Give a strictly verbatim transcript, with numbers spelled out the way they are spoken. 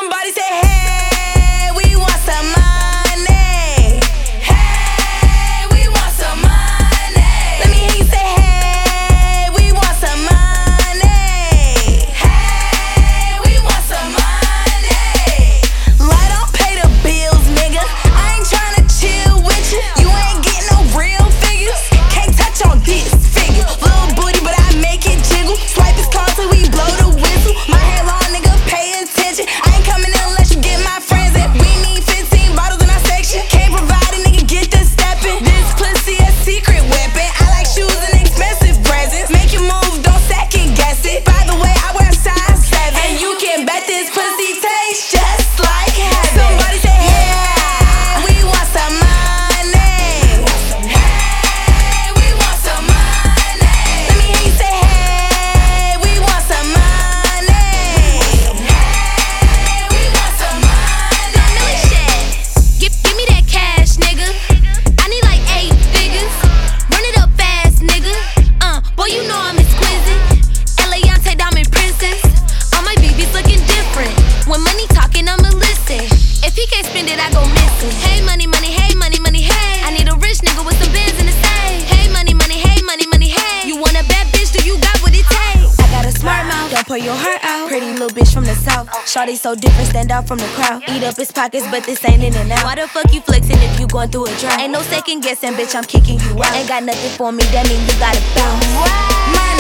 Somebody say, hey, we want some money. Hey, we want some money. Let me hear you say, hey, we want some money. Hey, we want some money. Light don't pay the bills, nigga. I ain't tryna chill with you. You ain't getting no real figures. Can't touch on this figure. Little booty, but I make it jiggle. Swipe his card till we blow the whistle. My hair long, nigga, pay attention. I ain't coming in unless you get my friends in. We need fifteen bottles in our section. Can't provide a nigga, get the steppin'. This pussy a secret weapon. I like shoes and expensive presents. Make you move, don't second guess it. By the way, I wear size seven. And you can bet this pussy tastes just like heaven. Somebody say, yeah, we want some money. Hey, we want some money. Let me hear you say, hey, we want some money. Hey, we want some money. Don't know shit. Give, give me that cash, nigga. I need like eight figures. Run it up fast, nigga. Uh, boy, you know I'm exquisite. Eliante Diamond Princess. All my babies looking different. When money talking, I'ma listen. If he can't spend it, I go missing. Hey, money, money, hey, money, money, hey. I need a rich nigga with some bands in the safe. Hey, money, money, hey, money, money, hey. You want a bad bitch, do you got what it takes? I got a smart mouth, don't pour your heart out. Pretty little bitch from the south. Shawty so different, stand out from the crowd. Eat up his pockets, but this ain't in and out. Why the fuck you flexing if you going through a drought? Ain't no second guessing, bitch, I'm kicking you out. Ain't got nothing for me, that mean you gotta bounce. My